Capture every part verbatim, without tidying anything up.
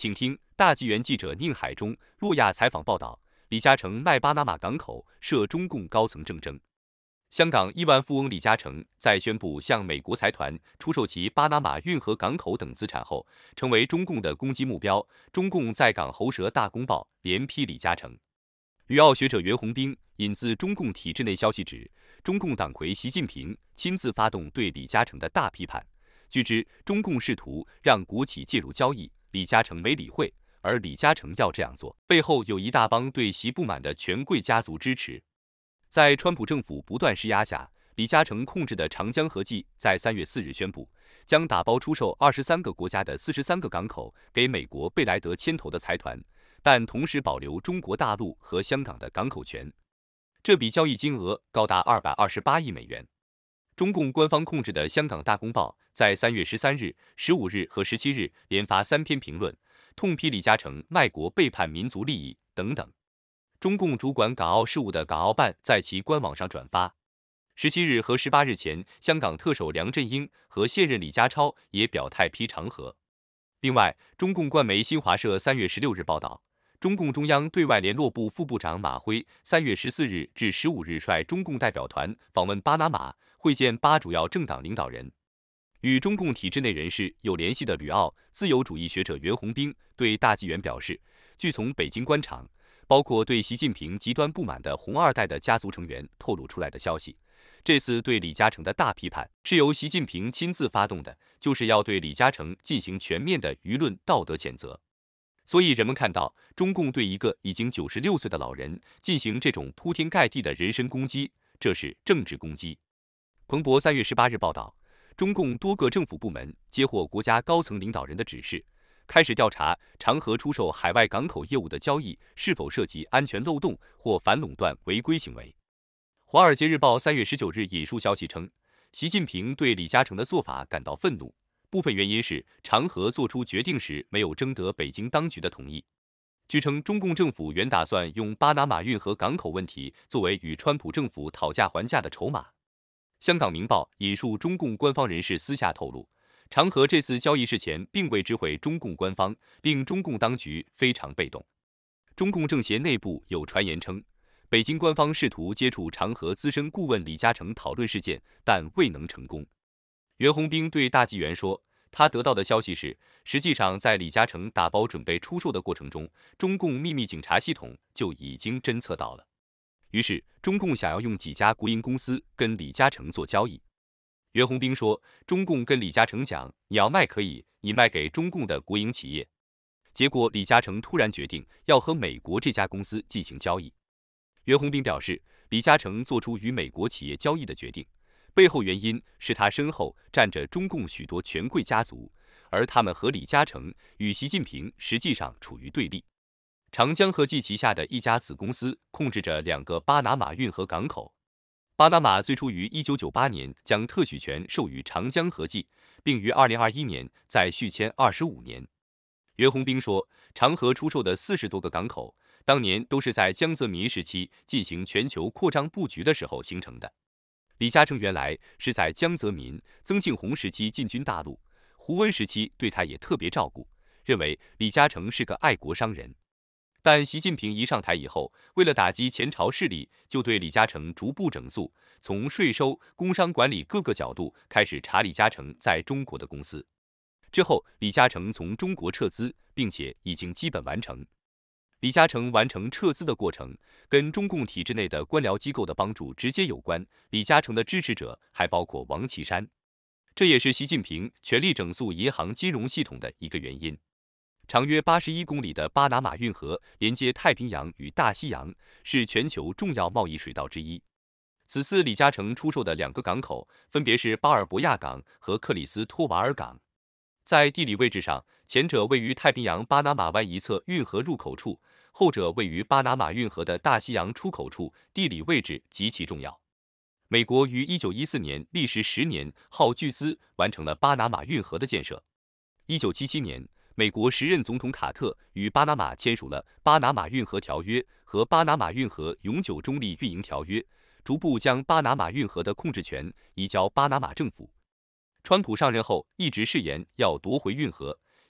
请听大纪元记者宁海中、洛亚采访报道。李嘉诚卖巴拿马港口，涉中共高层政争。香港亿万富翁李嘉诚在宣布向美国财团出售其巴拿马运河港口等资产后，成为中共的攻击目标。中共在港喉舌大公报连批李嘉诚。旅澳学者袁宏斌引自中共体制内消息指，中共党魁习近平亲自发动对李嘉诚的大批判。据知，中共试图让国企介入交易，李嘉诚没理会。而李嘉诚要这样做，背后有一大帮对习不满的权贵家族支持。在川普政府不断施压下，李嘉诚控制的长江和记在三月四日宣布，将打包出售二十三个国家的四十三个港口给美国贝莱德牵头的财团，但同时保留中国大陆和香港的港口权。这笔交易金额高达二百二十八亿美元。中共官方控制的香港大公报在三月十三日、十五日和十七日连发三篇评论，痛批李嘉诚卖国背叛民族利益等等。中共主管港澳事务的港澳办在其官网上转发。十七日和十八日前，香港特首梁振英和现任李家超也表态批长河。另外，中共官媒新华社三月十六日报道，中共中央对外联络部副部长马辉三月十四日至十五日率中共代表团访问巴拿马，会见八主要政党领导人。与中共体制内人士有联系的旅澳自由主义学者袁宏斌对大纪元表示，据从北京官场，包括对习近平极端不满的红二代的家族成员透露出来的消息，这次对李嘉诚的大批判是由习近平亲自发动的，就是要对李嘉诚进行全面的舆论道德谴责。所以人们看到中共对一个已经九十六岁的老人进行这种铺天盖地的人身攻击，这是政治攻击。彭博三月十八日报道，中共多个政府部门接获国家高层领导人的指示，开始调查长河出售海外港口业务的交易是否涉及安全漏洞或反垄断违规行为。华尔街日报三月十九日引述消息称，习近平对李嘉诚的做法感到愤怒，部分原因是长河做出决定时没有征得北京当局的同意。据称，中共政府原打算用巴拿马运河港口问题作为与川普政府讨价还价的筹码。香港明报引述中共官方人士私下透露，长河这次交易事前并未知会中共官方，令中共当局非常被动。中共政协内部有传言称，北京官方试图接触长河资深顾问李嘉诚讨论事件，但未能成功。袁宏斌对大纪元说，他得到的消息是，实际上在李嘉诚打包准备出售的过程中，中共秘密警察系统就已经侦测到了。于是，中共想要用几家国营公司跟李嘉诚做交易。袁宏斌说，中共跟李嘉诚讲，你要卖可以，你卖给中共的国营企业。结果，李嘉诚突然决定要和美国这家公司进行交易。袁宏斌表示，李嘉诚做出与美国企业交易的决定，背后原因是他身后站着中共许多权贵家族，而他们和李嘉诚与习近平实际上处于对立。长江和记旗下的一家子公司控制着两个巴拿马运河港口。巴拿马最初于一九九八年将特许权授予长江和记，并于二零二一年再续签二十五年。袁宏斌说，长河出售的四十多个港口，当年都是在江泽民时期进行全球扩张布局的时候形成的。李嘉诚原来是在江泽民、曾庆红时期进军大陆，胡温时期对他也特别照顾，认为李嘉诚是个爱国商人。但习近平一上台以后，为了打击前朝势力，就对李嘉诚逐步整肃，从税收、工商管理各个角度开始查李嘉诚在中国的公司。之后，李嘉诚从中国撤资，并且已经基本完成。李嘉诚完成撤资的过程，跟中共体制内的官僚机构的帮助直接有关。李嘉诚的支持者还包括王岐山，这也是习近平全力整肃银行金融系统的一个原因。长约八十一公里的巴拿马运河连接太平洋与大西洋，是全球重要贸易水道之一。此次李嘉诚出售的两个港口分别是巴尔博亚港和克里斯托瓦尔港。在地理位置上，前者位于太平洋巴拿马湾一侧运河入口处，后者位于巴拿马运河的大西洋出口处，地理位置极其重要。美国于一九一四年历时十年，耗巨资完成了巴拿马运河的建设。一九七七年，美国时任总统卡特与巴拿马签署了《巴拿马运河条约》和《巴拿马运河永久中立运营条约》，逐步将巴拿马运河的控制权移交巴拿马政府。川普上任后一直誓言要夺回运河，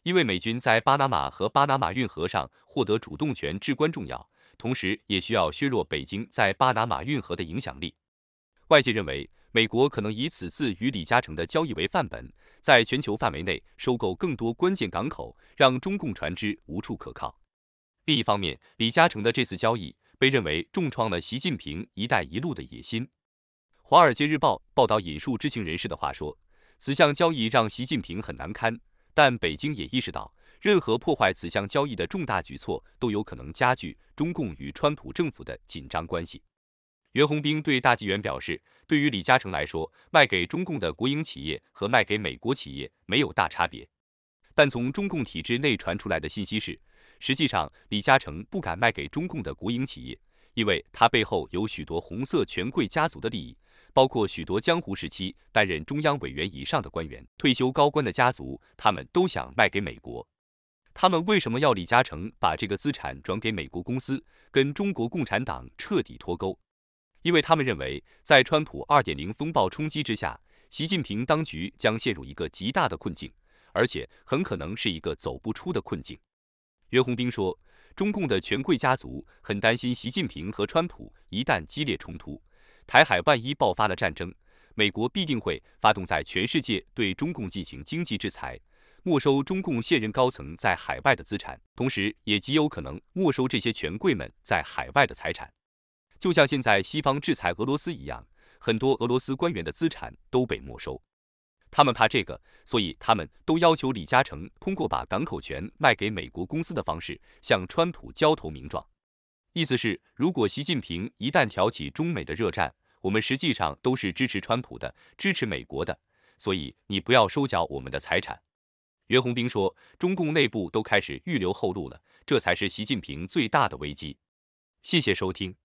因为美军在巴拿马和巴拿马运河上获得主动权至关重要，同时也需要削弱北京在巴拿马运河的影响力。外界认为，美国可能以此次与李嘉诚的交易为范本，在全球范围内收购更多关键港口，让中共船只无处可靠。另一方面，李嘉诚的这次交易被认为重创了习近平“一带一路”的野心。《华尔街日报》报道引述知情人士的话说，此项交易让习近平很难堪，但北京也意识到，任何破坏此项交易的重大举措都有可能加剧中共与川普政府的紧张关系。袁宏兵对大纪元表示，对于李嘉诚来说，卖给中共的国营企业和卖给美国企业没有大差别。但从中共体制内传出来的信息是，实际上李嘉诚不敢卖给中共的国营企业，因为他背后有许多红色权贵家族的利益，包括许多江湖时期担任中央委员以上的官员、退休高官的家族，他们都想卖给美国。他们为什么要李嘉诚把这个资产转给美国公司，跟中国共产党彻底脱钩？因为他们认为，在川普 二点零 风暴冲击之下，习近平当局将陷入一个极大的困境，而且很可能是一个走不出的困境。袁宏兵说，中共的权贵家族很担心习近平和川普一旦激烈冲突，台海万一爆发了战争，美国必定会发动在全世界对中共进行经济制裁，没收中共现任高层在海外的资产，同时也极有可能没收这些权贵们在海外的财产。就像现在西方制裁俄罗斯一样，很多俄罗斯官员的资产都被没收。他们怕这个，所以他们都要求李嘉诚通过把港口权卖给美国公司的方式，向川普交投名状。意思是，如果习近平一旦挑起中美的热战，我们实际上都是支持川普的，支持美国的，所以你不要收缴我们的财产。袁宏兵说，中共内部都开始预留后路了，这才是习近平最大的危机。谢谢收听。